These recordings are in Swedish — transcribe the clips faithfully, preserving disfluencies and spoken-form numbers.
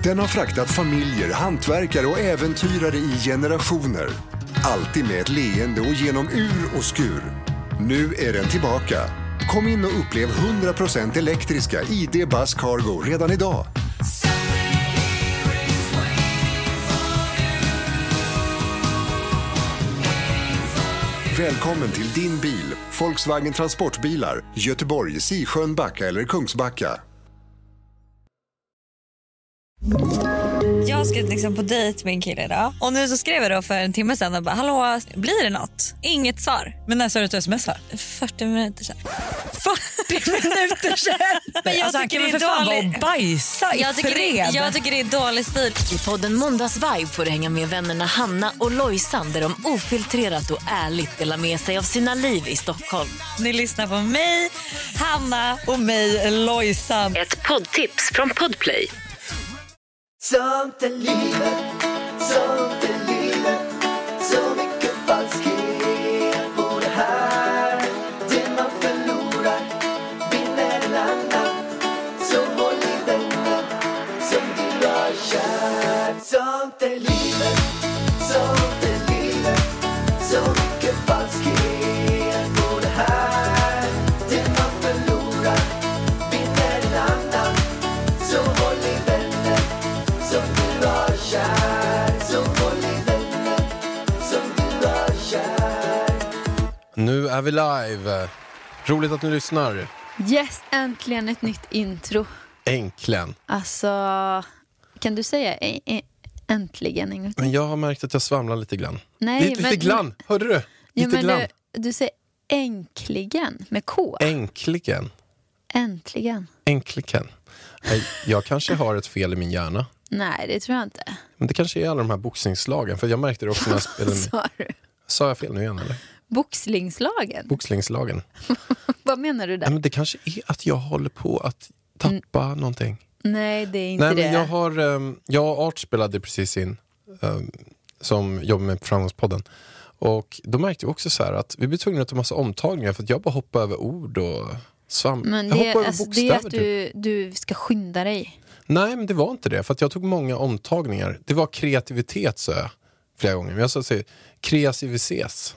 Den har fraktat familjer, hantverkare och äventyrare i generationer. Alltid med ett leende och genom ur och skur. Nu är den tillbaka. Kom in och upplev hundra procent elektriska I D Buzz Cargo redan idag. Välkommen till din bil, Volkswagen Transportbilar, Göteborg, Sisjön, Backa eller Kungsbacka. Jag ska liksom på dejt med en kille idag. Och nu så skrev jag då för en timme sedan och bara, hallå, blir det något? Inget svar. Men när sa du att du smsar? fyrtio minuter sedan. fyrtio minuter sedan? Men jag alltså, tycker han det är för fan dålig... vara bajsa i jag tycker, fred. det, jag tycker det är dålig stil. I podden Måndags Vibe får du hänga med vännerna Hanna och Lojsan, där de ofiltrerat och ärligt delar med sig av sina liv i Stockholm. Ni lyssnar på mig, Hanna och mig, Lojsan. Ett poddtips från Podplay. Sånt är livet, sånt är livet. Så mycket falskhet på det här. Det man förlorar vinner en annan. Så håll i vänner som du har kär. Sånt är livet, sånt är livet. Så mycket falskhet på det här. Det man förlorar vinner en annan. Så håll i vänner som du har kär, som håll i vänner som du har kär. Nu är vi live. Roligt att ni lyssnar. Yes, äntligen ett nytt intro. Äntligen. Alltså, kan du säga ä- ä- äntligen en gång till? Men jag har märkt att jag svamlar lite grann. Nej, lite, men, lite grann, hörde du? Lite ja, men grann. du, du säger äntligen med K. Äntligen. Äntligen. Äntligen. Nej, jag kanske har ett fel i min hjärna. Nej, det tror jag inte. Men det kanske är alla de här boxningslagen. För jag märkte det också när jag spelade. Sa du? Sa jag fel nu igen eller? Boxlingslagen? Boxningslagen. Vad menar du där? Nej, men det kanske är att jag håller på att tappa mm. någonting. Nej, det är inte Nej, det. men jag har, um, jag och Art spelade precis in um, som jobbar med Framgångspodden. Och då märkte jag också så här att vi blev tvungna att ta massa omtagningar för att jag bara hoppar över ord och svamp. Men jag det, hoppar över alltså, bokstäver. det är att du, du ska skynda dig. Nej, men det var inte det. För att jag tog många omtagningar. Det var kreativitet, så jag flera gånger. Men jag sa säga kreativitet.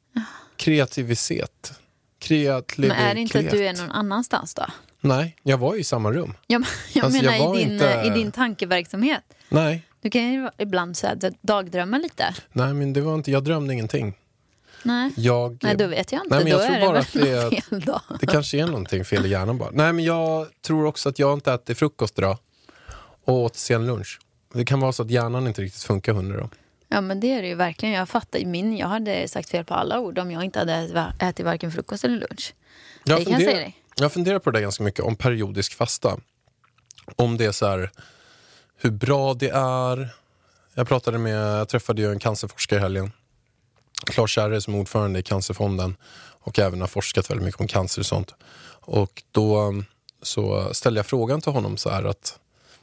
Kreativitet. Kreativitet. Men är det inte att du är någon annanstans då? Nej, jag var i samma rum. Jag, jag Alltså, menar jag var i, din, inte- i din tankeverksamhet. Nej, Du kan ju ibland så här, dagdrömma lite. nej, men det var inte, jag drömde ingenting. Nej, Jag, Nej då vet jag inte. Nej, men jag då tror är det bara väl att det är- något fel då. Det kanske är någonting fel i hjärnan bara. Nej, men jag tror också att jag inte ätit frukost idag. Och åt sen lunch. Det kan vara så att hjärnan inte riktigt funkar hundra då. Ja, men det är det ju verkligen. Jag fattar ju min. Jag hade sagt fel på alla ord om jag inte hade ätit varken frukost eller lunch. Jag det kan jag funderar, säga dig. jag funderar på det ganska mycket om periodisk fasta. Om det är så här, hur bra det är. Jag pratade med, jag träffade ju en cancerforskare i helgen. Claes Kärre som är ordförande i Cancerfonden. Och även har forskat väldigt mycket om cancer och sånt. Och då så ställde jag frågan till honom så här att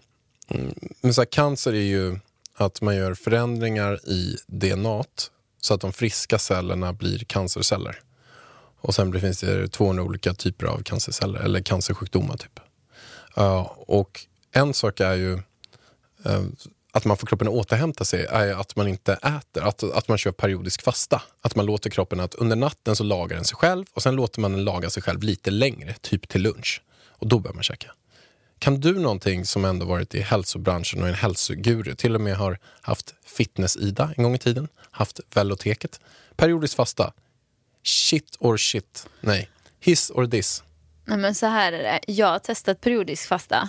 mm, men så här, cancer är ju att man gör förändringar i D N A-t så att de friska cellerna blir cancerceller. Och sen finns det tvåhundra olika typer av cancerceller eller cancersjukdomar typ. Uh, och en sak är ju uh, att man får kroppen att återhämta sig är att man inte äter, att, att man kör periodisk fasta. Att man låter kroppen att under natten så lagar den sig själv och sen låter man den laga sig själv lite längre, typ till lunch. Och då börjar man käka. Kan du någonting som ändå varit i hälsobranschen och en hälsoguru, till och med har haft Fitness-Ida en gång i tiden, haft Veloteket, periodisk fasta, shit or shit, nej, hiss or this? Nej, men så här är det. Jag har testat periodisk fasta.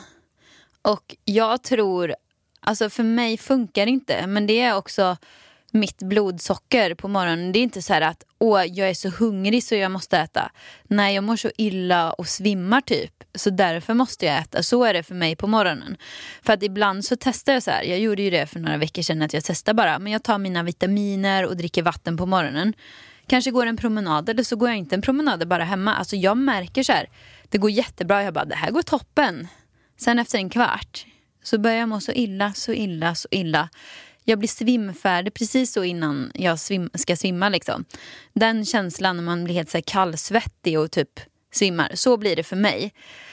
Och jag tror, alltså för mig funkar det inte. Men det är också mitt blodsocker på morgonen. Det är inte så här att åh, jag är så hungrig så jag måste äta. Nej, jag mår så illa och svimmar typ. Så därför måste jag äta. Så är det för mig på morgonen. För att ibland så testar jag så här. Jag gjorde ju det för några veckor sedan att jag testar bara. Men jag tar mina vitaminer och dricker vatten på morgonen. Kanske går en promenad eller så går jag inte en promenad bara hemma. Alltså jag märker så här. Det går jättebra. Jag bara, det här går toppen. Sen efter en kvart så börjar jag må så illa, så illa, så illa. Jag blir svimfärdig precis så innan jag svim, ska svimma liksom. Den känslan när man blir helt så här kallsvettig och typ svimmar. Så blir det för mig.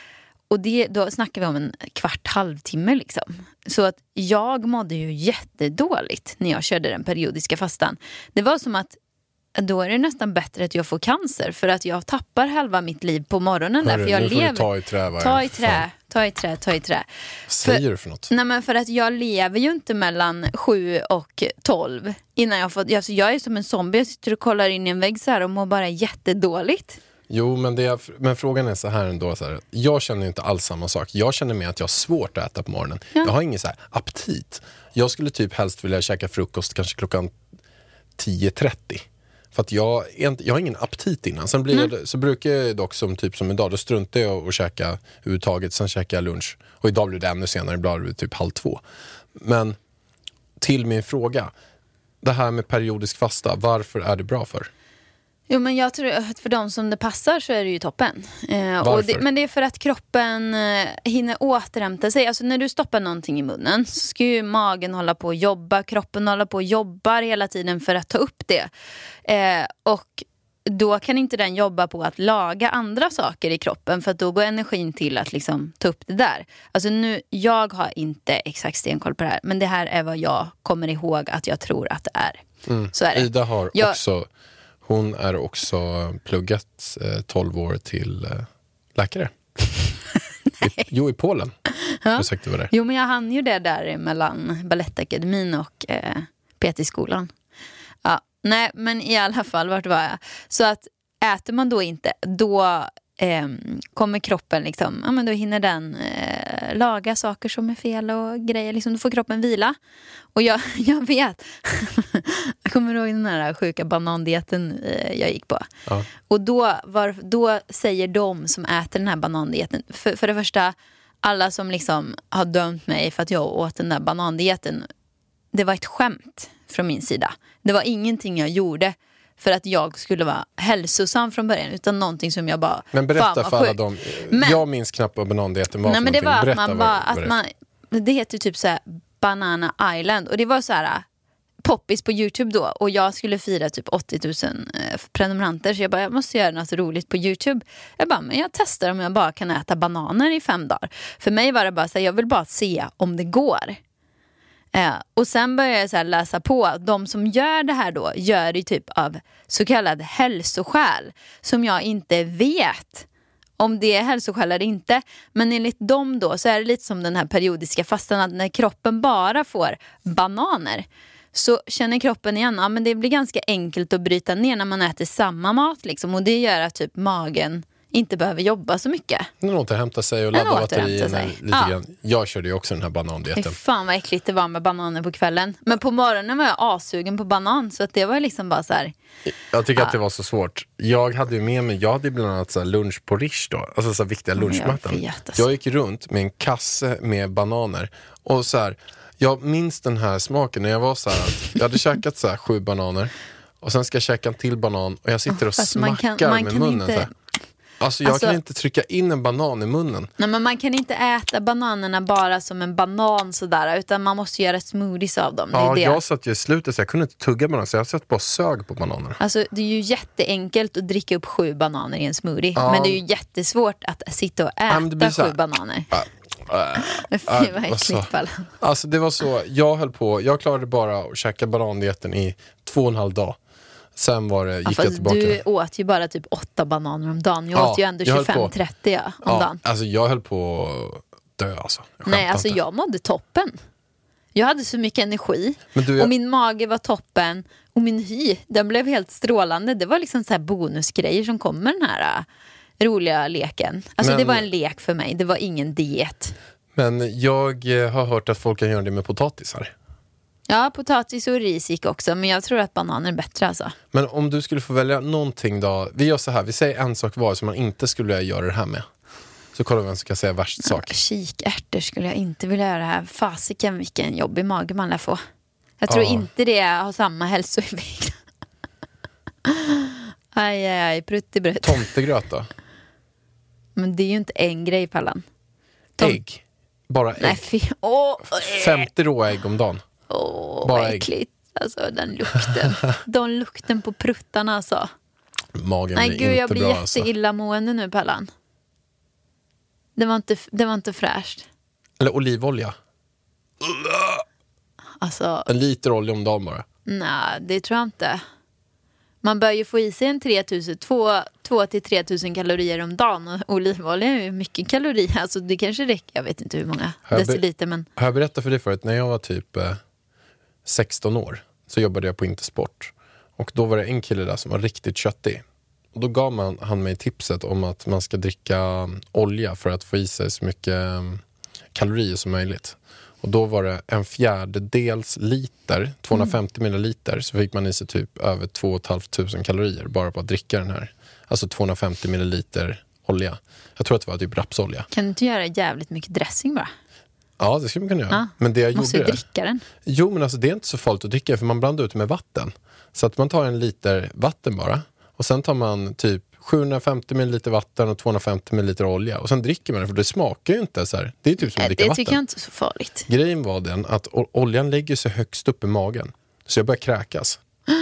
och det, då snackar vi om en kvart, halvtimme liksom. Så att jag mådde ju jättedåligt när jag körde den periodiska fastan. Det var som att då är det nästan bättre att jag får cancer, för att jag tappar halva mitt liv på morgonen. Hörru, där, för jag nu får du lever, ta i trä, va? ta i trä, Fan. ta i trä, ta i trä. Vad säger du för något? Nej, men för att jag lever ju inte mellan sju och tolv innan jag får, alltså jag är som en zombie, jag sitter och kollar in i en vägg så här och mår bara jättedåligt. Jo, men, det är, men frågan är så här ändå. Så här, jag känner inte alls samma sak. Jag känner med att jag har svårt att äta på morgonen. Ja. Jag har ingen så här aptit. Jag skulle typ helst vilja käka frukost kanske klockan tio trettio. För att jag, jag har ingen aptit innan. Sen blir Mm. jag, så brukar jag dock som typ som idag, då struntar jag att käka överhuvudtaget. Sen käkar jag lunch. Och idag blir det ännu senare, ibland blir det typ halv två. Men till min fråga. Det här med periodisk fasta, varför är det bra för? Jo, men jag tror att för de som det passar så är det ju toppen. Eh, Varför? och det, men det är för att kroppen eh, hinner återhämta sig. Alltså när du stoppar någonting i munnen så ska ju magen hålla på att jobba. Kroppen hålla på att jobba hela tiden för att ta upp det. Eh, och då kan inte den jobba på att laga andra saker i kroppen, för att då går energin till att liksom ta upp det där. Alltså nu, jag har inte exakt stenkoll på det här, men det här är vad jag kommer ihåg att jag tror att det är. Mm. Så är det. Ida har Jag- också, hon är också pluggat eh, tolv år till eh, läkare. I, jo, i Polen. Ja. Ursäkta vad det är. Jo, men jag hann ju det där mellan Balettakademin och eh, P T-skolan. Ja, nej, men i alla fall, vart var jag? Så att äter man då inte, då eh, kommer kroppen liksom, ja men då hinner den eh, laga saker som är fel och grejer, liksom, då får kroppen vila. Och jag, jag vet, jag kommer ihåg den här sjuka banandieten eh, jag gick på. Ja. Och då, var, då säger de som äter den här banandieten, för, för det första, alla som liksom har dömt mig för att jag åt den där banandieten, det var ett skämt från min sida. Det var ingenting jag gjorde för att jag skulle vara hälsosam från början, utan någonting som jag bara... Men berätta fan, vad för alla sjukt. dem. Men- Jag minns knappt vad banandieten var. Nej, för men det var någonting. att man Berätta bara, vad- vad att det är. man, det heter typ så här Banana Island, och det var så här poppis på YouTube då, och jag skulle fira typ åttio tusen eh, prenumeranter, så jag bara, jag måste göra något roligt på YouTube. Jag bara, men jag testar om jag bara kan äta bananer i fem dagar. För mig var det bara så här, jag vill bara se om det går. Eh, och sen började jag så här läsa på. De som gör det här då gör det typ av så kallad hälsoskäl, som jag inte vet om det är hälsoskäl eller inte. Men enligt dem då så är det lite som den här periodiska fastan, att när kroppen bara får bananer så känner kroppen igen, ja, men det blir ganska enkelt att bryta ner när man äter samma mat liksom, och det gör att typ magen inte behöver jobba så mycket. Den återhämtar sig och Den laddar återhämtar batterierna sig. lite Ja. grann. Jag körde ju också den här Fy banandieten. fan vad äckligt det var med bananer på kvällen. Men på morgonen var jag asugen på banan, så att det var liksom bara så här. Jag tycker att det var så svårt. Jag hade ju med mig, jag hade ju bland annat så här lunch på Rish då. Alltså så här viktiga men jag lunchmattan. vet, alltså. Jag gick runt med en kasse med bananer. Och så här, jag minns den här smaken när jag var så här att jag hade käkat så här sju bananer. Och sen ska jag käka en till banan och jag sitter och Fast man smackar kan- man med kan munnen inte- så här. Alltså jag Alltså- kan inte trycka in en banan i munnen. Nej, men man kan inte äta bananerna bara som en banan sådär, utan man måste göra smoothies av dem. Det är Ja, det. jag satt ju i slutet så jag kunde inte tugga banan, så jag satt bara och sög på bananerna. Alltså det är ju jätteenkelt att dricka upp sju bananer i en smoothie. Ja. Men det är ju jättesvårt att sitta och men det blir äta så här- sju bananer. Äh, Fy vad vad så. äckligt, Pallan. Alltså det var så, jag höll på, jag klarade bara att käka banandieten i två och en halv dag. Sen var det, gick Ja, jag fast tillbaka. du åt ju bara typ åtta bananer om dagen. Jag Ja, åt ju ändå jag höll på. tjugofem trettio ja, om Ja, dagen. alltså jag höll på att dö alltså. Jag Nej, skämtar alltså inte. jag mådde toppen. Jag hade så mycket energi. Men du, jag- Och min mage var toppen. Och min hy, den blev helt strålande. Det var liksom så här bonusgrejer som kom med den här äh, roliga leken. Alltså Men- det var en lek för mig. Det var ingen diet. Men jag eh, har hört att folk kan göra det med potatisar. Ja, potatis och ris gick också. Men jag tror att bananer är bättre alltså. Men om du skulle få välja någonting då, vi gör så här, vi säger en sak var som man inte skulle göra det här med. Så kollar vi vem som kan säga värst sak. Kikärtor skulle jag inte vilja göra det här. Fasiken vilken jobbig mage man lär få. Jag tror Ja. inte det har samma hälsoeffekt. Aj, aj, aj, pruttibrutt. Tomtegröt då? Men det är ju inte en grej, Pallan. Tom- Ägg. Bara ägg. Nej, fy. Åh, femtio råa ägg om dagen. åh bara vad ägg. äckligt. Alltså den lukten. Den lukten på pruttarna alltså. Magen Nej blir gud, jag inte blir bra alltså. jätteillamående nu, Pallan. Det var inte, det var inte fräscht. Eller olivolja. Alltså, En liter olja om dagen bara. nej, det tror jag inte. Man bör ju få i sig en tre tusen, två till tre tusen kalorier om dagen. Och olivolja är ju mycket kalorier. Alltså det kanske räcker, jag vet inte hur många deciliter. Men... Har jag berättat för dig förut, när jag var typ eh, sexton år så jobbade jag på Intersport. Och då var det en kille där som var riktigt köttig. Och då gav man, han mig tipset om att man ska dricka olja för att få i sig så mycket um, kalorier som möjligt. Och då var det en fjärdedels liter, tvåhundrafemtio milliliter, så fick man i sig typ över två och ett halvt tusen kalorier bara på att dricka den här. Alltså tvåhundrafemtio milliliter olja. Jag tror att det var typ rapsolja. Kan du inte göra jävligt mycket dressing bara? Ja, det skulle man kunna göra. Ja, men det jag måste gjorde du dricka den? Jo, men alltså det är inte så farligt att dricka för man blandar ut det med vatten. Så att man tar en liter vatten bara. Och sen tar man typ sjuhundrafemtio milliliter vatten och tvåhundrafemtio milliliter olja. Och sen dricker man det, för det smakar ju inte så här. Det är typ som att dricka det vatten. Det tycker jag inte är så farligt. Grejen var den att oljan lägger sig högst upp i magen. Så jag börjar kräkas.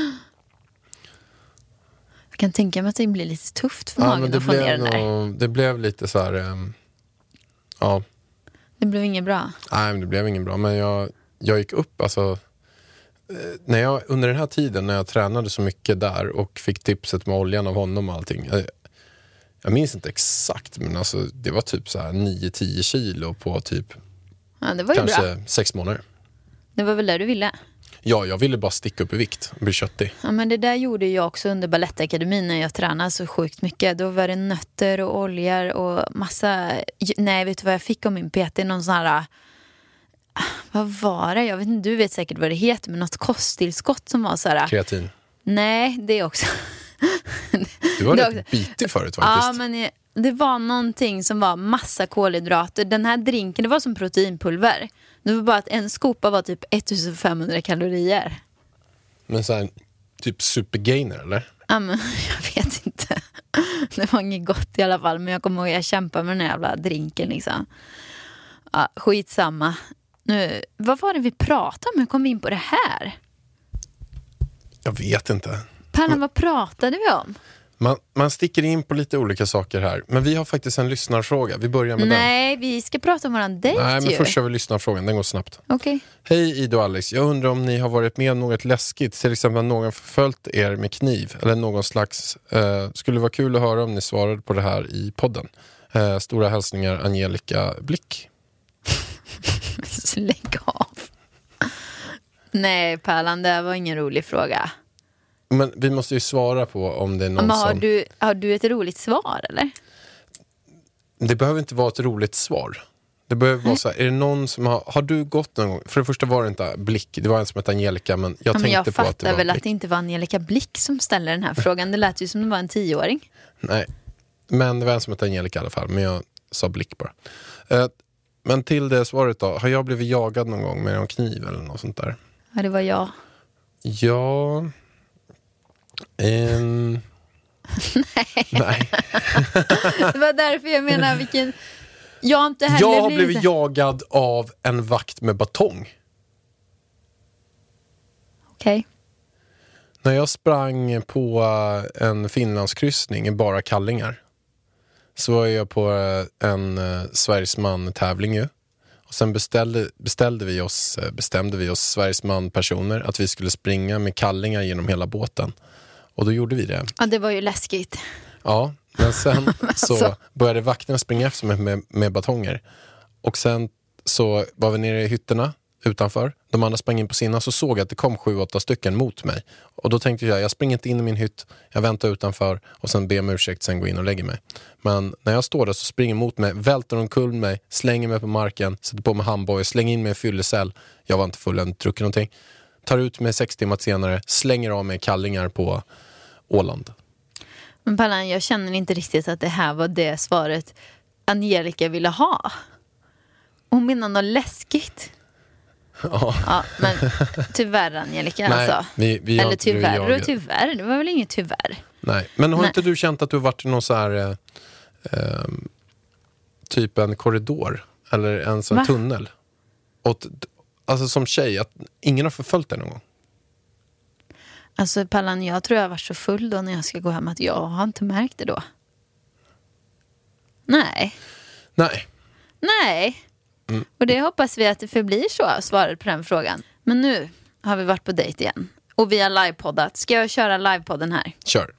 Jag kan tänka mig att det blir lite tufft för Ja, magen men det att få ner blev den där. nog, det blev lite så här... Um, ja. Det blev inget bra. Nej, men det blev ingen bra. Men jag, jag gick upp, alltså... När jag, under den här tiden när jag tränade så mycket där och fick tipset med oljan av honom och allting. Jag, jag minns inte exakt, men alltså det var typ så här nio till tio kilo på typ Ja, det var ju kanske bra. sex månader. Det var väl det du ville? Ja, jag ville bara sticka upp i vikt och bli köttig. Ja, men det där gjorde jag också under Balettakademin när jag tränade så sjukt mycket. Då var det nötter och oljor och massa... Nej, vet du vad jag fick av min P T? Någon sån här... Vad var det? Jag vet inte, du vet säkert vad det heter, men något kosttillskott som var så här... Kreatin. Nej, det också. Du var det rätt också. bitig förut faktiskt. Ja, men det var någonting som var massa kolhydrater. Den här drinken, det var som proteinpulver. Det var bara att en skopa var typ ettusenfemhundra kalorier. Men så här, typ supergainer, eller? Ja, men jag vet inte. Det var inget gott i alla fall. Men jag kommer ihåg att jag kämpade med den här jävla drinken liksom. Ja, skitsamma. Nu, vad var det vi pratade om? Hur kom vi in på det här? Jag vet inte. Pärlan, vad pratade vi om? Man, man sticker in på lite olika saker här. Men vi har faktiskt en lyssnarfråga. Vi börjar med Nej, vi ska prata om våran den. dejt Nej, men ju. först kör vi lyssnarfrågan. Den går snabbt. Okej. Hej Ida och Alex, jag undrar om ni har varit med om något läskigt, till exempel någon förföljt er med kniv eller någon slags, eh, skulle vara kul att höra om ni svarade på det här i podden. Eh, stora hälsningar Angelica Blick. Lägg av. Nej, Pärlan, det var ingen rolig fråga. Men vi måste ju svara på om det är någon Men har, som... du, har du ett roligt svar, eller? Det behöver inte vara ett roligt svar. Det behöver vara så här, är det någon som har... Har du gått någon gång? För det första var det inte Blick, det var en som hette Angelica, men jag Ja, tänkte men jag på fattar att det var väl Blick. att det inte var Angelica Blick som ställde den här frågan. Det lät ju som det var en tioåring. Nej, men det var en som hette Angelica i alla fall, men jag sa Blick bara. Eh, men till det svaret då, har jag blivit jagad någon gång med en kniv eller något sånt där? Ja, det var jag. Ja... Ehm... Nej. Nej. Det var därför jag menar vilken... Jag har inte heller Jag har blivit... blivit jagad av en vakt med batong. Okej. När jag sprang på en Finlandskryssning i bara kallingar så var jag på en uh, Sveriges man-tävling ju. Och sen beställde, beställde vi oss, bestämde vi oss Sveriges man-personer att vi skulle springa med kallingar genom hela båten. Och då gjorde vi det. Ja, det var ju läskigt. Ja, men sen så Alltså. började vakterna springa efter mig med, med batonger. Och sen så var vi nere i hytterna utanför. De andra sprang in på sina, så såg jag att det kom sju, åtta stycken mot mig. Och då tänkte jag, jag springer inte in i min hytt. Jag väntar utanför och sen ber om ursäkt, sen går in och lägger mig. Men när jag står där så springer mot mig, välter omkull mig, slänger mig på marken, sätter på mig handboj, slänger in mig i fyllecell. Jag var inte full, än druckit någonting. Tar ut mig sex timmar senare, slänger av mig kallingar på Åland. Men Pallan, jag känner inte riktigt att det här var det svaret Angelica ville ha. Hon menar något läskigt. Ja. Ja, men tyvär Angelica, Nej, alltså. vi, vi har Eller inte blivit tyvärr, och jagade. tyvärr. Det var väl inget tyvärr. Nej, men har Nej. inte du känt att du har varit i någon så här eh, eh, typ en korridor eller en sån Va? tunnel? Och, t- alltså som tjej, att ingen har förföljt dig någon gång? Alltså Pallan, jag tror jag har varit så full då när jag ska gå hem att jag har inte märkt det då. Nej. Nej. Nej. Mm. Och det hoppas vi att det förblir så, svaret på den frågan. Men nu har vi varit på dejt igen. Och vi har livepoddat. Ska jag köra livepodden här? Kör.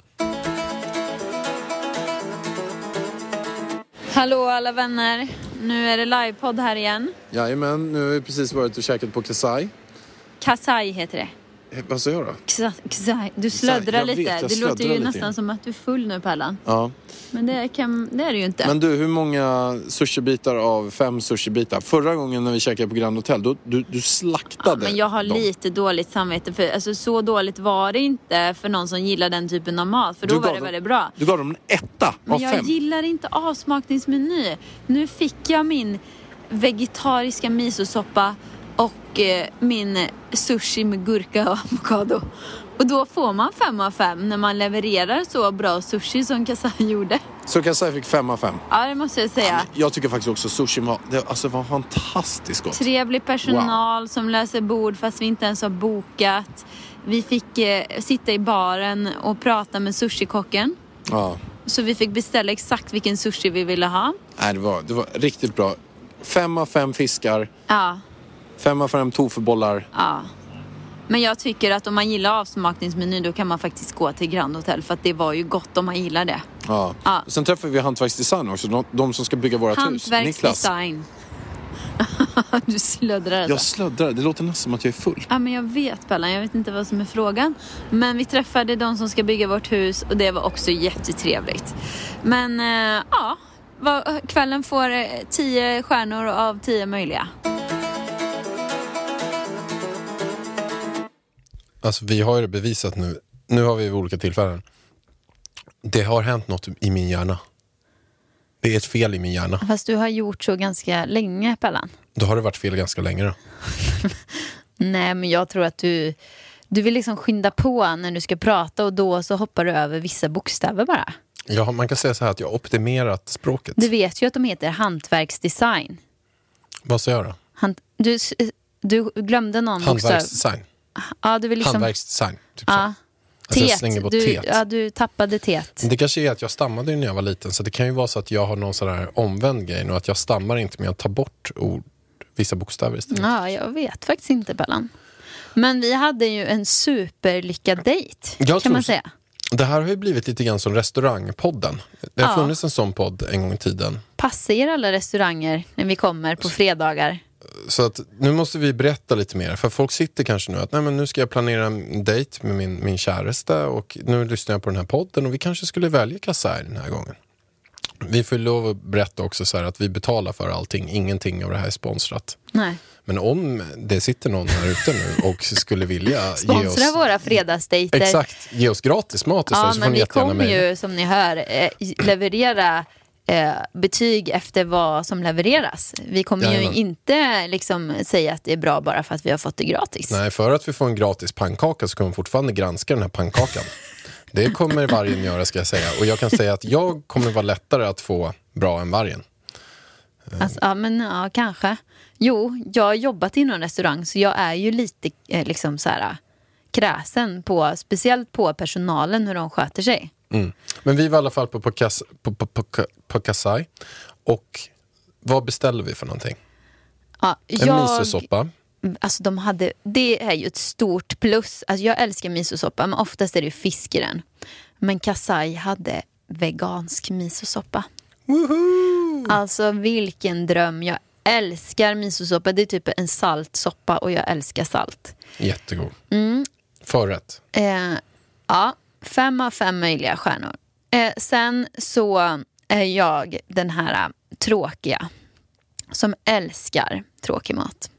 Hallå alla vänner. Nu är det livepodd här igen. Jajamän, nu har vi precis varit och käkat på Kasai. Kasai heter det. Eh, vad säger jag då? Ksa- Kasai. Du slöddrar Jag vet, lite. jag Det slöddrar låter ju lite nästan grann. som att du är full nu, Pärlan. Ja. Men det, kan, det är det ju inte. Men du, hur många sushibitar av fem sushibitar? Förra gången när vi käkade på Grand Hotel, då, du, du slaktade Ja, men jag har dem. lite dåligt samvete för, alltså, så dåligt var det inte för någon som gillar den typen av mat, för då Du var gav det dem- väldigt bra. Du gav dem en etta Men av jag fem. gillar inte avsmakningsmeny. Nu fick jag min vegetariska misosoppa och eh, min sushi med gurka och avokado. Och då får man fem av fem när man levererar så bra sushi som Kasai gjorde. Så Kasai fick fem av fem. Ja, det måste jag säga. Jag tycker faktiskt också sushi var, det, alltså, var fantastiskt gott. Trevlig personal som löser bord fast vi inte ens har bokat. Vi fick eh, sitta i baren och prata med sushikocken. Ja. Så vi fick beställa exakt vilken sushi vi ville ha. Nej, det var, det var riktigt bra. Fem av fem fiskar. Ja, Fem av fem tofubollar. ja. Men jag tycker att om man gillar avsmakningsmeny då kan man faktiskt gå till Grand Hotel. För att det var ju gott om man gillar det. Ja. Ja. Sen träffade vi hantverksdesign också. De, de som ska bygga vårat hus. Niklas. Hantverksdesign. Du slöddrar alltså. Jag slöddrar. Det låter nästan som att jag är full. Ja, men jag vet, Bellan. Jag vet inte vad som är frågan. Men vi träffade de som ska bygga vårt hus och det var också jättetrevligt. Men eh, ja, vad, kvällen får eh, tio stjärnor av tio möjliga. Alltså vi har ju det bevisat nu. Nu har vi vid olika tillfällen. Det har hänt något i min hjärna. Det är ett fel i min hjärna. Fast du har gjort så ganska länge, Bellan. Då har det varit fel ganska länge då. Nej, men jag tror att du Du vill liksom skynda på när du ska prata och då så hoppar du över vissa bokstäver bara. Ja, man kan säga så här att jag har optimerat språket. Du vet ju att de heter hantverksdesign. Vad säger jag då? Hant- du, du glömde någon bokstav. Hantverksdesign. Ja, du vill liksom... Hantverksdesign. Typ så. Ja. Alltså jag Tet. slänger på Du, tet. ja, du tappade tet. Det kanske är att jag stammade när jag var liten. Så det kan ju vara så att jag har någon sån här omvänd grej. Och att jag stammar inte men jag tar bort ord, vissa bokstäver istället. Ja, jag vet faktiskt inte, Bellan. Men vi hade ju en superlyckad dejt, Jag kan tror man så. säga. Det här har ju blivit lite grann som restaurangpodden. Det har Ja. funnits en sån podd en gång i tiden. Passar er alla restauranger när vi kommer på fredagar? Så att nu måste vi berätta lite mer. För folk sitter kanske nu att nej, men nu ska jag planera en dejt med min, min käraste. Och nu lyssnar jag på den här podden. Och vi kanske skulle välja Kasai den här gången. Vi får lov att berätta också så här att vi betalar för allting. Ingenting av det här är sponsrat. Nej. Men om det sitter någon här ute nu och skulle vilja ge Sponsra oss... våra fredagsdejter. Exakt, ge oss gratis mat istället, Ja, så får men ni vi jättegärna kommer mejla. ju, som ni hör, eh, leverera eh, betyg efter vad som levereras. Vi kommer Jajamän. ju inte liksom säga att det är bra bara för att vi har fått det gratis. Nej, för att vi får en gratis pannkaka så kommer vi fortfarande granska den här pannkakan. Det kommer vargen göra, ska jag säga. Och jag kan säga att jag kommer vara lättare att få bra än vargen. Alltså, ja, men ja, kanske. Jo, jag har jobbat inom restaurang så jag är ju lite eh, liksom så här kräsen på, speciellt på personalen, hur de sköter sig. Mm. Men vi var i alla fall på, på, Kas, på, på, på, på Kasai. Och vad beställde vi för någonting? Ja, En jag, misosoppa. alltså de hade, det är ju ett stort plus. Alltså jag älskar misosoppa, men oftast är det ju fisk i den. Men Kasai hade vegansk misosoppa. Woohoo! Alltså vilken dröm. Jag älskar misosoppa. Det är typ en saltsoppa och jag älskar salt. Jättegod. Mm. Förrätt. Eh, ja, fem av fem möjliga stjärnor. Eh, sen så är jag den här uh, tråkiga som älskar tråkig mat.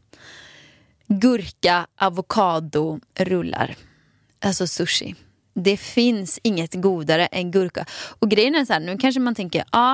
Gurka, avokado, rullar. Alltså sushi. Det finns inget godare än gurka. Och grejen är så här, nu kanske man tänker, ja, ah,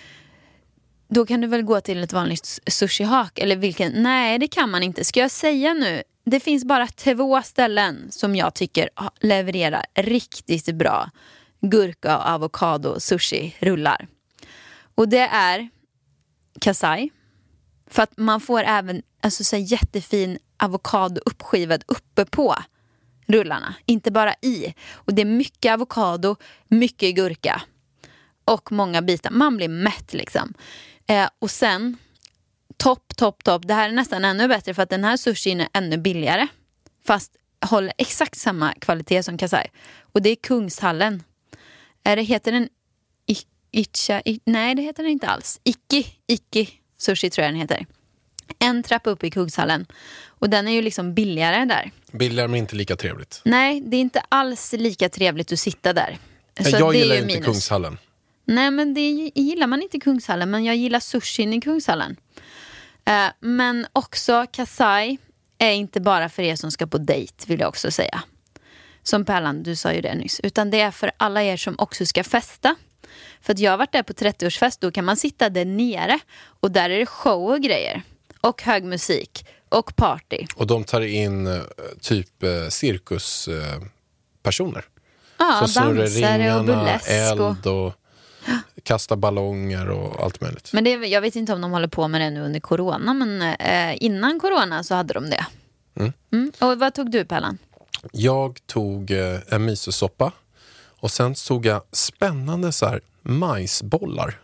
då kan du väl gå till ett vanligt sushihak eller vilken. Nej, det kan man inte. Ska jag säga nu? Det finns bara två ställen som jag tycker levererar riktigt bra gurka och avokado sushi rullar. Och det är Kasai. För att man får även alltså, så jättefin avokado uppskivad uppe på rullarna. Inte bara i. Och det är mycket avokado, mycket gurka. Och många bitar. Man blir mätt liksom. Eh, och sen, topp, topp, topp. Det här är nästan ännu bättre för att den här sushin är ännu billigare. Fast håller exakt samma kvalitet som Kasai. Och det är Kungshallen. Är det, heter den I- Icha? I- nej, det heter den inte alls. Iki, Iki sushi tror jag den heter. En trappa upp i Kungshallen. Och den är ju liksom billigare där. Billigare men inte lika trevligt. Nej, det är inte alls lika trevligt att sitta där. Så jag det gillar är ju inte minus. Kungshallen. Nej, men det gillar man inte i Kungshallen. Men jag gillar sushin i Kungshallen. Eh, men också Kasai är inte bara för er som ska på dejt, vill jag också säga. Som Pärlan, du sa ju det nyss. Utan det är för alla er som också ska festa. För att jag har varit där på trettioårsfest, då kan man sitta där nere. Och där är det show och grejer. Och hög musik. Och party. Och de tar in uh, typ uh, cirkuspersoner. Uh, Ja, så snurrar dansare ringarna, och burlesk. eld Och... och kasta ballonger och allt möjligt. Men det, jag vet inte om de håller på med det nu under corona. Men eh, innan corona så hade de det. Mm. Mm. Och vad tog du, Pärlan? Jag tog uh, en misosoppa. Och sen tog jag spännande så här majsbollar.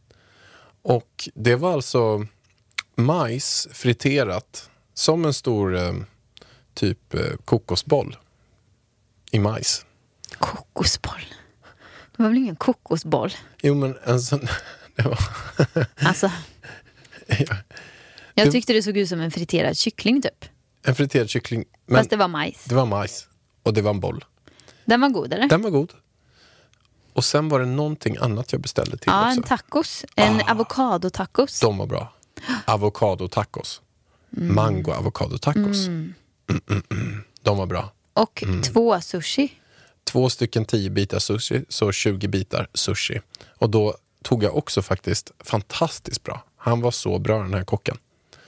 Och det var alltså majs friterat som en stor eh, typ eh, kokosboll i majs. Kokosboll. Det var väl ingen kokosboll? Jo, men en sån... Det var... Alltså. ja. Jag Det- tyckte det såg ut som en friterad kyckling typ. En friterad kyckling. Men Fast det var majs. det var majs. Och det var en boll. Den var god, eller? Den var god. Och sen var det någonting annat jag beställde till Ja, också. en tacos. En Ah. avokadotacos. De var bra. Avocado tacos. Mango avocado tacos. Mm. Mm, mm. De var bra. Och Mm. två sushi. Två stycken tio bitar sushi, så tjugo bitar sushi. Och då tog jag också faktiskt fantastiskt bra. Han var så bra, den här kocken.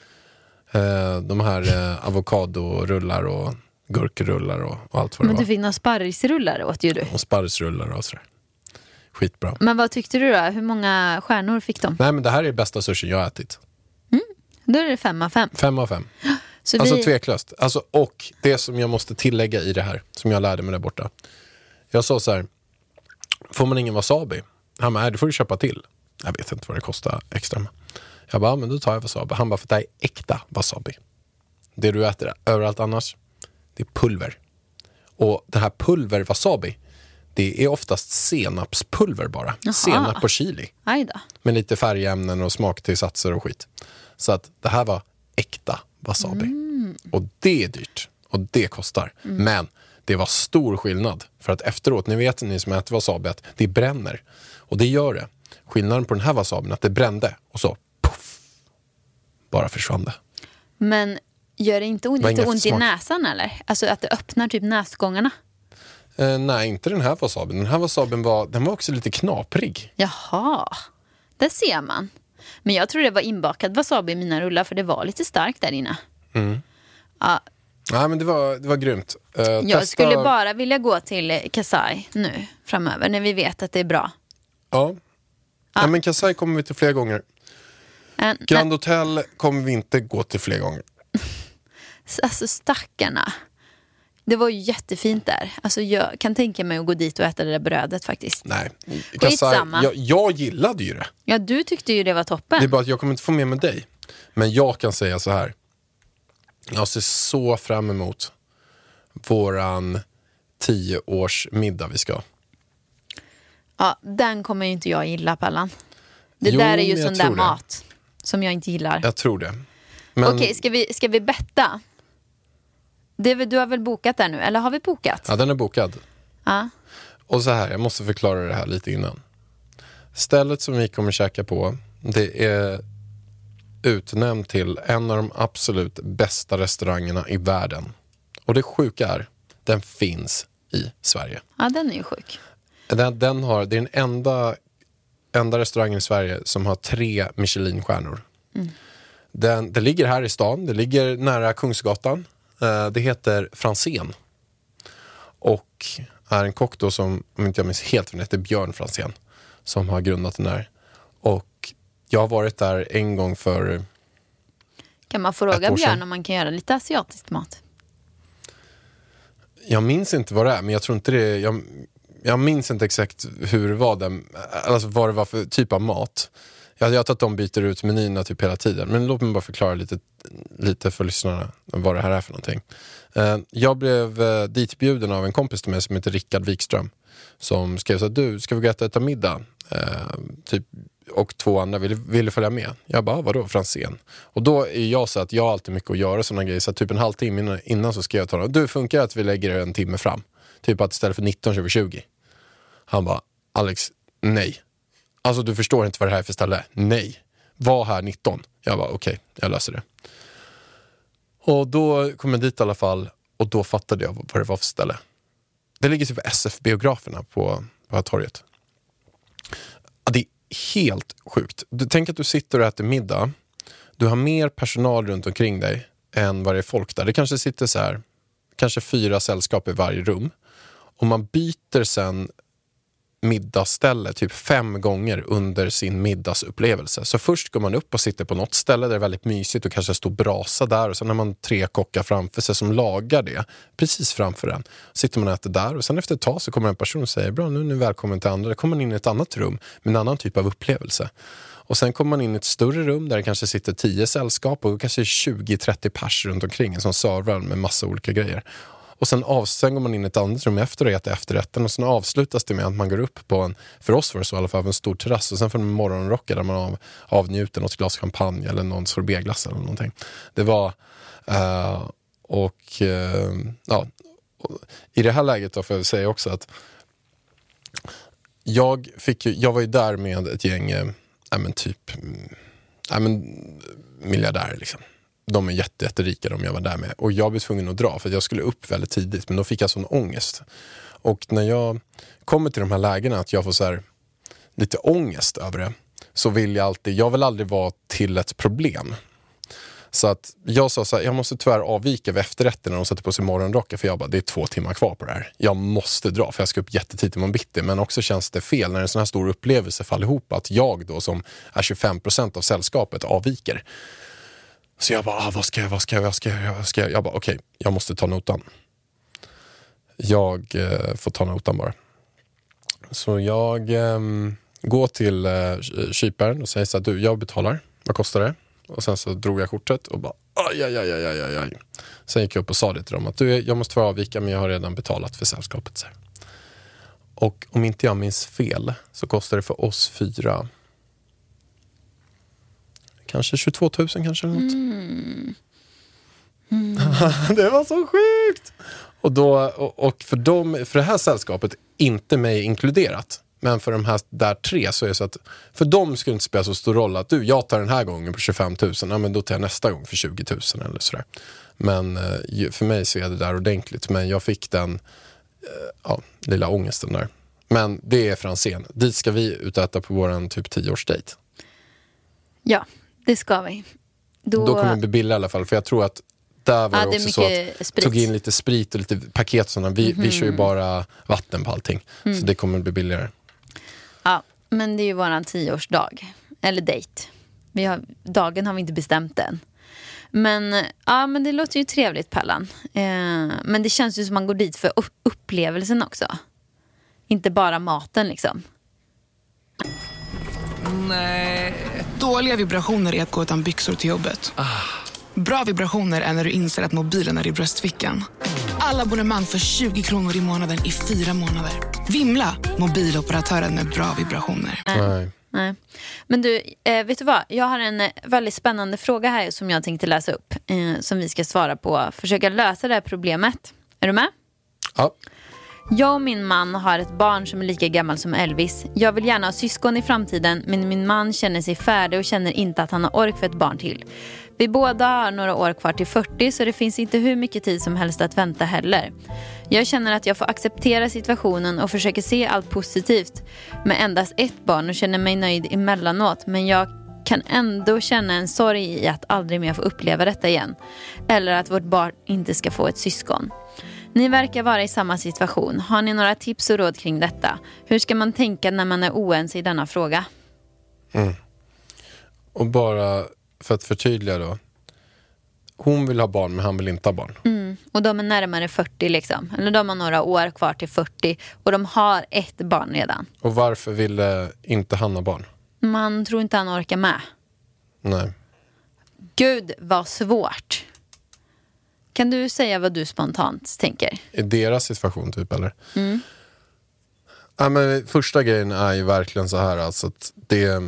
Eh, de här eh, avokadorullar och gurkrullar och, och allt vad det Men var. du fick några sparrisrullar åt ju du. Och sparrisrullar och sådär. Skitbra. Men vad tyckte du då? Hur många stjärnor fick de? Nej, men det här är bästa sushi jag har ätit. Då är det fem av fem. Fem av fem. Så Alltså vi... tveklöst. Alltså, och det som jag måste tillägga i det här, som jag lärde mig där borta. Jag sa så här, får man ingen wasabi? Han bara, nej, det får du köpa till. Jag vet inte vad det kostar extra. Jag bara, men då tar jag wasabi. Han bara, för det är äkta wasabi. Det du äter överallt annars, det är pulver. Och det här pulver wasabi, det är oftast senapspulver bara. Jaha. Senap och chili. Aj då. Med lite färgämnen och smaktillsatser och skit. Så att det här var äkta wasabi. Mm. Och det är dyrt. Och det kostar. Mm. Men det var stor skillnad. För att efteråt, ni vet ni som äter wasabi, att det bränner. Och det gör det. Skillnaden på den här wasabin att det brände. Och så, puff, bara försvann det. Men gör det inte ont, Var lite ingen ont i smak. näsan eller? Alltså att det öppnar typ näsgångarna? Eh, nej, inte den här wasabin. Den här wasabin var, den var också lite knaprig. Jaha, det ser man. Men jag tror det var inbakad wasabi i mina rullar för det var lite starkt där inne. Mm. Ja, Nej, men det var, det var grymt. Eh, jag testa- skulle bara vilja gå till Kasai nu framöver när vi vet att det är bra. Ja. Nej, men Kasai kommer vi till fler gånger. Äh, Grand Hotel kommer vi inte gå till fler gånger. Alltså stackarna. Det var ju jättefint där. Alltså jag kan tänka mig att gå dit och äta det där brödet faktiskt. Nej, Skitsamma. jag, jag gillade ju det. Ja, du tyckte ju det var toppen. Det är bara att jag kommer inte få med med dig. Men jag kan säga så här. Jag ser så fram emot våran tio års middag vi ska. Ja, den kommer ju inte jag gilla, Pallan. Det Jo, där är ju men jag sån där tror det. mat som jag inte gillar. Jag tror det. Men, Okej, ska vi, ska vi betta? Det är väl, du har väl bokat där nu? Eller har vi bokat? Ja, den är bokad. Ja. Och så här, jag måste förklara det här lite innan. Stället som vi kommer käka på, det är utnämnd till en av de absolut bästa restaurangerna i världen. Och det sjuka är, den finns i Sverige. Ja, den är ju sjuk. Den, den har, det är den enda, enda restaurangen i Sverige som har tre Michelin-stjärnor. Mm. Den, det ligger här i stan, det ligger nära Kungsgatan. Eh, det heter Franzén. Och är en kock då som, om inte jag minns helt, för den heter Björn Franzén, som har grundat den där. Och jag har varit där en gång för... Kan man Ett fråga år sedan. Björn om man kan göra lite asiatisk mat? Jag minns inte vad det är, men jag tror inte det... Jag, jag minns inte exakt hur det var den, alltså vad det var för typ av mat. Jag, jag har tagit om byter ut menyerna typ hela tiden. Men låt mig bara förklara lite, lite för lyssnarna vad det här är för någonting. Uh, jag blev uh, ditbjuden av en kompis till mig som heter Rickard Wikström. Som skrev så att du, ska vi gå och äta middag? Uh, typ, och två andra ville, ville följa med. Jag bara, vadå Franzén? Och då är jag så att jag har alltid mycket att göra sådana grejer. Så typ en halvtimme innan, innan så skrev jag till honom. Du, funkar att vi lägger en timme fram? Typ att istället för nitton kör vi tjugo. Han bara, Alex, nej. Alltså du förstår inte vad det här är för ställe. Nej. Var här nitton. Jag bara, okej, okay, jag löser det. Och då kom jag dit i alla fall. Och då fattade jag vad det var för ställe. Det ligger typ S F-biograferna på, på här torget. Ja, det är helt sjukt. Du tänker att du sitter och äter middag. Du har mer personal runt omkring dig än vad det är folk där. Det kanske sitter så här, kanske fyra sällskap i varje rum. Och man byter sen middagsställe typ fem gånger under sin middagsupplevelse. Så först går man upp och sitter på något ställe där det är väldigt mysigt och kanske står brasa där. Och sen har man tre kockar framför sig som lagar det. Precis framför en. Sitter man och äter där och sen efter ett tag så kommer en person och säger bra, nu är ni välkommen till andra. Då kommer man in i ett annat rum med en annan typ av upplevelse. Och sen kommer man in i ett större rum där det kanske sitter tio sällskap och kanske tjugo trettio pers runt omkring en som servar med massa olika grejer. Och sen, av, sen går man in i ett annat rum efter och äter efterrätten. Och sen avslutas det med att man går upp på en, för oss var det så i alla fall, en stor terrass. Och sen får man morgonrocka där man av, avnjuter något glas champagne eller någon sorbetglass eller någonting. Det var, uh, och uh, ja, och i det här läget då får jag säga också att jag, fick ju, jag var ju där med ett gäng, äh, men typ, äh, men miljardärer liksom. De är jätte, jätterika de jag var där med. Och jag blev tvungen att dra för att jag skulle upp väldigt tidigt. Men då fick jag sån ångest. Och när jag kommer till de här lägena att jag får så här lite ångest över det. Så vill jag alltid, jag vill aldrig vara till ett problem. Så att jag sa så här, jag måste tyvärr avvika vid efterrätten när de sätter på sig morgonrockar. För jag bara, det är två timmar kvar på det här. Jag måste dra för jag ska upp jättetidigt i morgon bitti. Men också känns det fel när en sån här stor upplevelse faller ihop. Att jag då som är tjugofem procent av sällskapet avviker. Så jag bara, ah, vad ska jag, vad ska jag, vad ska jag, vad ska jag? Jag bara, okej, okay, jag måste ta notan. Jag eh, får ta notan bara. Så jag eh, går till eh, kyparen och säger så att du, jag betalar. Vad kostar det? Och sen så drog jag kortet och bara, aj, aj, aj, aj, aj, aj. Sen gick jag upp och sa det till dem att du, jag måste få avvika men jag har redan betalat för sällskapet. Så här. Och om inte jag minns fel så kostar det för oss fyra... Kanske tjugotvå tusen kanske eller något. Mm. Mm. Det var så sjukt. Och, då, och, och för, dem, för det här sällskapet, inte mig inkluderat. Men för de här där tre så är det så att för dem skulle det inte spela så stor roll att du, jag tar den här gången på tjugofem tusen. Ja, men då tar jag nästa gång för tjugo tusen eller sådär. Men för mig så är det där ordentligt. Men jag fick den ja, lilla ångesten där. Men det är Franzén. Dit ska vi utäta på våran typ tioårsdejt. Ja. Det ska vi. Då, Då kommer det bli billigare i alla fall. För jag tror att där var ja, det också det så att sprit. tog in lite sprit och lite paket och sådana. Vi, mm-hmm. vi kör ju bara vatten på allting. Mm. Så det kommer bli billigare. Ja, men det är ju våran tioårsdag. Eller dejt. Vi har, dagen har vi inte bestämt än. Men, ja, men det låter ju trevligt, Pallan. Eh, men det känns ju som man går dit för upplevelsen också. Inte bara maten liksom. Nej. Dåliga vibrationer är att gå utan byxor till jobbet. Ah. Bra vibrationer är när du inser att mobilen är i bröstfickan. Alla abonnemang för tjugo kronor i månaden i fyra månader. Vimla, mobiloperatören med bra vibrationer. Nej. Nej. Men du, eh, vet du vad? Jag har en väldigt spännande fråga här som jag tänkte läsa upp. Eh, som vi ska svara på. Försöka lösa det här problemet. Är du med? Ja. Jag och min man har ett barn som är lika gammal som Elvis. Jag vill gärna ha syskon i framtiden, men min man känner sig färdig och känner inte att han har ork för ett barn till. Vi båda har några år kvar till fyrtio, så det finns inte hur mycket tid som helst att vänta heller. Jag känner att jag får acceptera situationen och försöker se allt positivt med endast ett barn och känner mig nöjd emellanåt, men jag kan ändå känna en sorg i att aldrig mer få uppleva detta igen. Eller att vårt barn inte ska få ett syskon. Ni verkar vara i samma situation. Har ni några tips och råd kring detta? Hur ska man tänka när man är oense i denna fråga? Mm. Och bara för att förtydliga då. Hon vill ha barn men han vill inte ha barn. Mm. Och de är närmare fyrtio liksom. Eller de har några år kvar till fyrtio. Och de har ett barn redan. Och varför ville inte han ha barn? man tror inte han orkar med. Nej. Gud, vad svårt. Kan du säga vad du spontant tänker? I deras situation typ, eller? Mm. Ja, men första grejen är ju verkligen så här, alltså att det...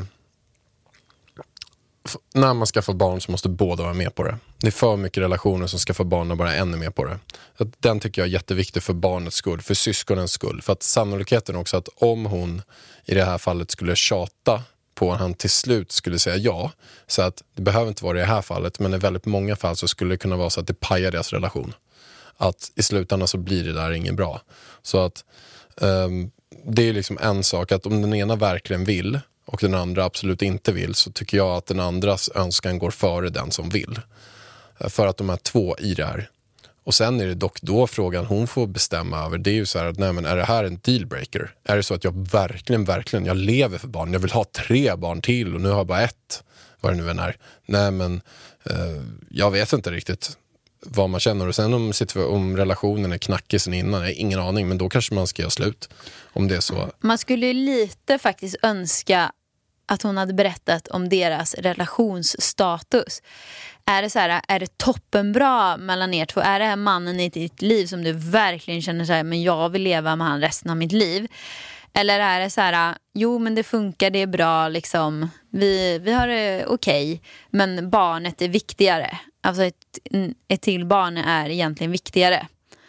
När man skaffar barn så måste båda vara med på det. Det är för mycket relationer som skaffar barn och bara en är med på det. Så att den tycker jag är jätteviktig för barnets skull, för syskonens skull. För att sannolikheten också att om hon i det här fallet skulle tjata på att han till slut skulle säga ja. Så att det behöver inte vara i det här fallet, men i väldigt många fall så skulle det kunna vara så att det pajar deras relation. Att i slutändan så blir det där inget bra. Så att um, det är liksom en sak, att om den ena verkligen vill och den andra absolut inte vill, så tycker jag att den andras önskan går före den som vill. För att de är två i det här. Och sen är det dock då frågan hon får bestämma över. Det är ju så här att, nej men är det här en dealbreaker? Är det så att jag verkligen, verkligen, jag lever för barn. Jag vill ha tre barn till och nu har jag bara ett. Vad det nu än är. Nej men, eh, jag vet inte riktigt vad man känner. Och sen om, om relationen är knackig sen innan, jag har ingen aning. Men då kanske man ska göra slut. Om det är så. Man skulle lite faktiskt önska att hon hade berättat om deras relationsstatus. Är det så här, är det toppenbra mellan er två? Är det här mannen i ditt liv som du verkligen känner så här, men jag vill leva med han resten av mitt liv? Eller är det så här, jo men det funkar, det är bra liksom. Vi, vi har det okej, okay, men barnet är viktigare. Alltså ett, ett till barn är egentligen viktigare.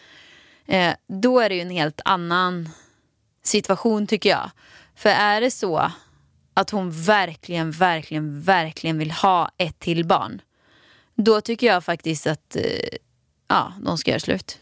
Eh, då är det ju en helt annan situation tycker jag. För är det så att hon verkligen, verkligen, verkligen vill ha ett till barn, då tycker jag faktiskt att eh, ja, de ska göra slut.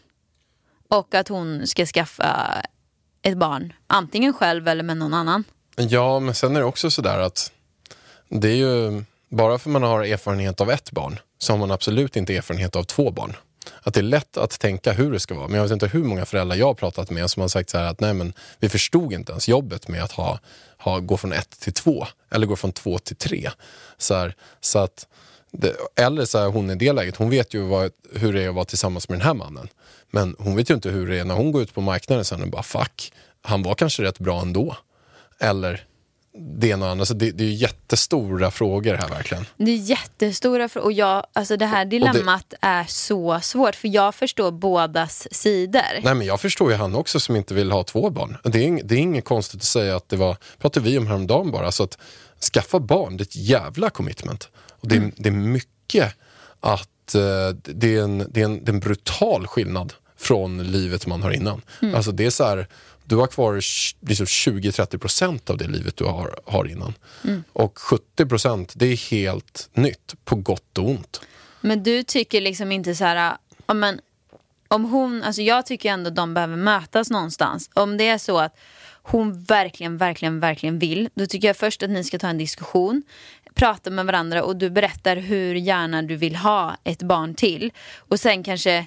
Och att hon ska skaffa ett barn, antingen själv eller med någon annan. Ja, men sen är det också sådär att det är ju, bara för man har erfarenhet av ett barn så har man absolut inte erfarenhet av två barn. Att det är lätt att tänka hur det ska vara. Men jag vet inte hur många föräldrar jag har pratat med som har sagt så här att nej men vi förstod inte ens jobbet med att ha, ha, gå från ett till två. Eller gå från två till tre. Så, här, så att det, eller så här, hon i det läget, hon vet ju vad, hur det är att vara tillsammans med den här mannen. Men hon vet ju inte hur det är när hon går ut på marknaden sen och bara fuck, han var kanske rätt bra ändå. Eller det ena och andra. Så det, det är jättestora frågor här verkligen. Det är jättestora frågor. Och jag, alltså det här dilemmat det, är så svårt. För jag förstår bådas sidor. Nej men jag förstår ju han också som inte vill ha två barn. Det är, det är inget konstigt att säga att det var, pratar vi om häromdagen bara. Så att skaffa barn, det är ett jävla commitment. Och det, mm. det är mycket att uh, det, är en, det, är en, det är en brutal skillnad från livet man har innan. Mm. Alltså det är så här, du har kvar liksom tjugo till trettio procent av det livet du har, har innan. Mm. Och sjuttio procent det är helt nytt, på gott och ont. Men du tycker liksom inte så här, men, om hon, alltså jag tycker ändå att de behöver mötas någonstans. Om det är så att hon verkligen, verkligen, verkligen vill, då tycker jag först att ni ska ta en diskussion, prata med varandra och du berättar hur gärna du vill ha ett barn till. Och sen kanske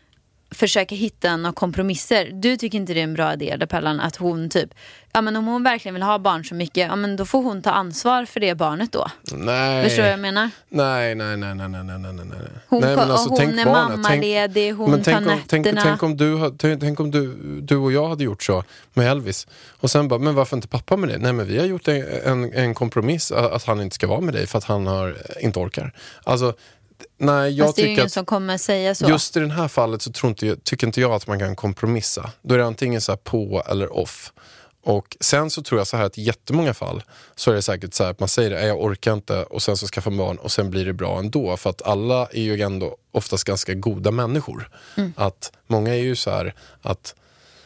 försöka hitta några kompromisser. Du tycker inte det är en bra idé, Pellan, att hon typ, ja men om hon verkligen vill ha barn så mycket, ja men då får hon ta ansvar för det barnet då. Nej. Förstår du vad jag menar? Nej, nej, nej, nej, nej, nej, nej, nej. Hon, nej, men alltså, hon tänk är barnet. mammaledig, hon men tänk tar om, nätterna. Tänk, tänk om, du, tänk, tänk om du, du och jag hade gjort så med Elvis. Och sen bara, men varför inte pappa med dig? Nej, men vi har gjort en, en, en kompromiss att han inte ska vara med dig för att han har, inte orkar. Alltså, nej, jag fast det är tycker ingen att som kommer säga så. Just i den här fallet så tror inte, tycker inte jag att man kan kompromissa. Då är det antingen så här på eller off. Och sen så tror jag så här att i jättemånga fall så är det säkert så här att man säger det, jag orkar inte, och sen så skaffar man barn och sen blir det bra ändå. För att alla är ju ändå oftast ganska goda människor. Mm. Att många är ju så här att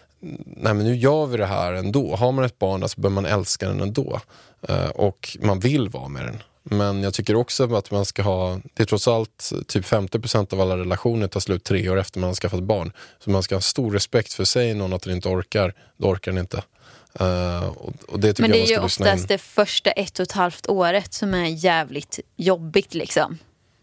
nej men nu gör vi det här ändå. Har man ett barn så bör man älska den ändå. Uh, och man vill vara med den. Men jag tycker också att man ska ha, det är trots allt typ femtio procent av alla relationer tar slut tre år efter man har skaffat barn. Så man ska ha stor respekt för sig, någon att den inte orkar, då orkar den inte. Uh, och, och det tycker men det jag är ju oftast det första ett och ett halvt året som är jävligt jobbigt liksom.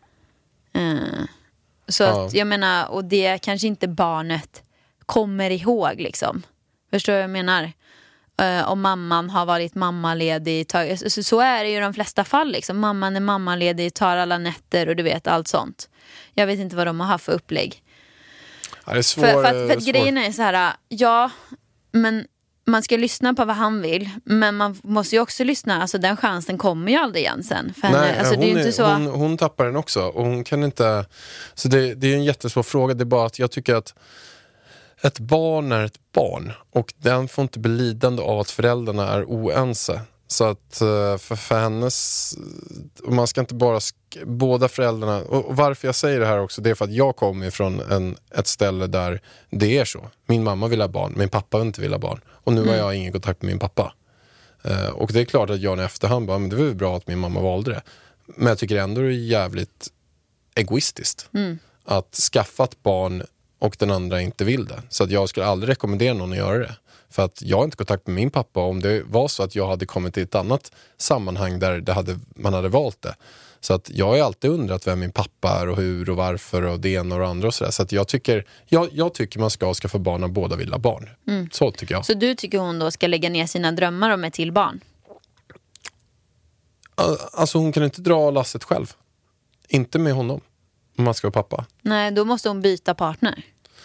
Uh, så ja. att jag menar, och det kanske inte barnet kommer ihåg liksom. Förstår du vad jag menar? Uh, om mamman har varit mammaledig tar, så, så är det ju i de flesta fall liksom. Mamman är mammaledig, tar alla nätter och du vet allt sånt. Jag vet inte vad de har haft för upplägg. Ja, det är svår, för, för, att, för att svår. grejen är så här, ja men man ska lyssna på vad han vill, men man måste ju också lyssna, alltså den chansen kommer ju aldrig igen sen för henne. Nej, alltså, hon, det är ju inte är, så... hon, hon tappar den också och hon kan inte, så det, det är en jättesvår fråga. Det är bara att jag tycker att ett barn är ett barn och den får inte bli lidande av att föräldrarna är oense. Så att för, för hennes, man ska inte bara sk- båda föräldrarna, och varför jag säger det här också, det är för att jag kommer ifrån en, ett ställe där det är så. Min mamma vill ha barn, min pappa vill inte vilja barn. Och nu mm. har jag ingen kontakt med min pappa. Uh, och det är klart att jag i efterhand bara, men det var ju bra att min mamma valde det. Men jag tycker ändå det är jävligt egoistiskt mm. att skaffa ett barn och den andra inte vill det. Så att jag skulle aldrig rekommendera någon att göra det. För att jag har inte kontakt med min pappa. Om det var så att jag hade kommit till ett annat sammanhang där det hade, man hade valt det. Så att jag har alltid undrat vem min pappa är och hur och varför och det ena och det andra och sådär. Så att jag tycker, jag, jag tycker man ska skaffa barn när båda vill ha barn. Mm. Så tycker jag. Så du tycker hon då ska lägga ner sina drömmar om ett till barn? Alltså hon kan inte dra lasset själv. Inte med honom. Om man ska vara pappa. Nej, då måste hon byta partner.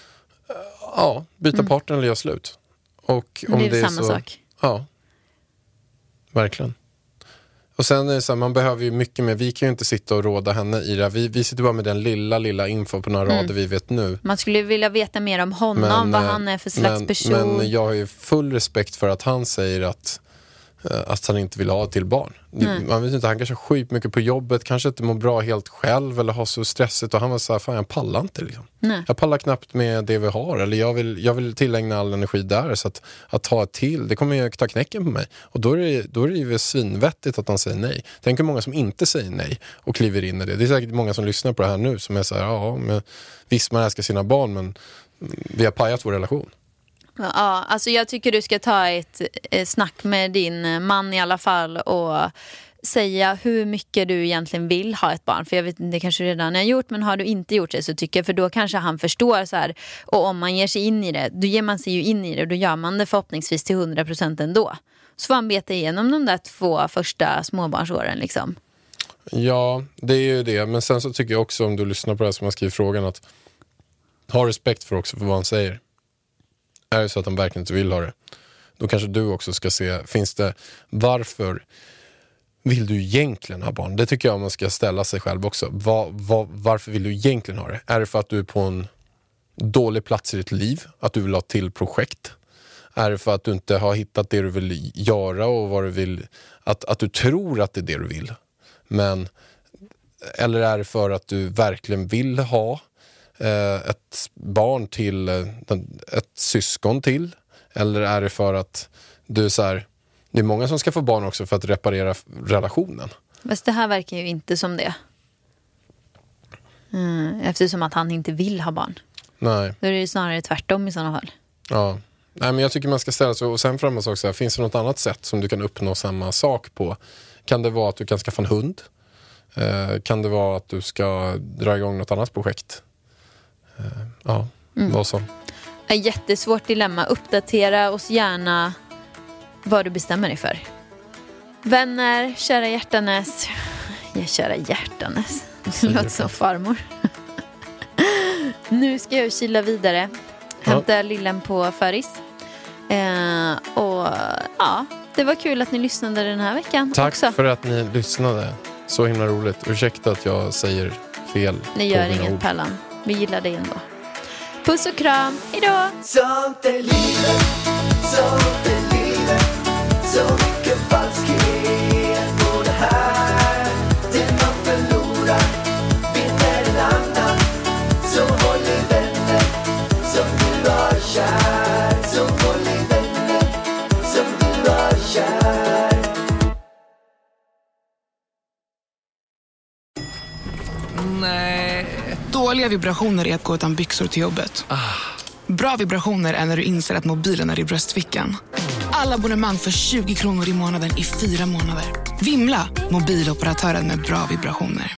Ja, byta mm. partner eller göra slut. Och om om det är det är samma så, sak. Ja, verkligen. Och sen är det så här, man behöver ju mycket mer. Vi kan ju inte sitta och råda henne i det. Vi, vi sitter bara med den lilla, lilla info på några mm. rader vi vet nu. Man skulle vilja veta mer om honom, men, vad han är för slags men, person. Men jag har ju full respekt för att han säger att att han inte vill ha till barn. Mm. Man vet inte, han kanske har skit mycket på jobbet, kanske inte mår bra helt själv eller har så stressigt och han var så här, fan jag pallar inte liksom. Nej. Jag pallar knappt med det vi har eller jag vill, jag vill tillägna all energi där så att, att ta ett till, det kommer ju ta knäcken på mig och då är det, då är det ju svinvettigt att han säger nej. Tänk hur många som inte säger nej och kliver in i det. Det är säkert många som lyssnar på det här nu som är så här, ja men visst man älskar sina barn men vi har pajat vår relation. Ja, alltså jag tycker du ska ta ett snack med din man i alla fall och säga hur mycket du egentligen vill ha ett barn. För jag vet, det kanske redan har gjort, men har du inte gjort det så tycker jag, för då kanske han förstår så här, och om man ger sig in i det, då ger man sig ju in i det och då gör man det förhoppningsvis till hundra procent ändå. Så får han beta igenom de där två första småbarnsåren liksom. Ja, det är ju det. Men sen så tycker jag också, om du lyssnar på det här som jag skriver frågan, att ha respekt för också för vad han säger. Är det så att han verkligen inte vill ha det, då kanske du också ska se, finns det, varför vill du egentligen ha barn? Det tycker jag man ska ställa sig själv också. Var, var, varför vill du egentligen ha det? Är det för att du är på en dålig plats i ditt liv? Att du vill ha till projekt? Är det för att du inte har hittat det du vill göra och vad du vill, att, att du tror att det är det du vill? Men, eller är det för att du verkligen vill ha ett barn till ett syskon till, eller är det för att du är så här, det är många som ska få barn också för att reparera relationen. Men det här verkar ju inte som det. Mm, eftersom att han inte vill ha barn. Nej. Då är det ju snarare tvärtom i sådana fall. Ja. Nej, men jag tycker man ska ställa sig, och sen framåt också, finns det något annat sätt som du kan uppnå samma sak på? Kan det vara att du kan skaffa en hund? Eh, kan det vara att du ska dra igång något annat projekt? Ja, mm. vad så. Ett jättesvårt dilemma. Uppdatera oss gärna vad du bestämmer dig för. Vänner, kära hjärtanes. Ja, kära hjärtanes. Det låter som farmor. Nu ska jag kila vidare. Hämta ja. lillen på föris. Eh, och ja, det var kul att ni lyssnade den här veckan. Tack också. för att ni lyssnade. Så himla roligt. Ursäkta att jag säger fel. Det gör inget, Pallan. Vi gillar dig ändå. Puss och kram, hejdå! Sånt är livet, sånt är livet. Så mycket falskhet på det här. Det man förlorar vinner en annan. Så håll i vänner som du har kär. Så håll i vänner som du har kär. Nej. Dåliga vibrationer är att gå utan byxor till jobbet. Ah. Bra vibrationer är när du inser att mobilen är i bröstfickan. Alla abonnemang för tjugo kronor i månaden i fyra månader. Vimla, mobiloperatören med bra vibrationer.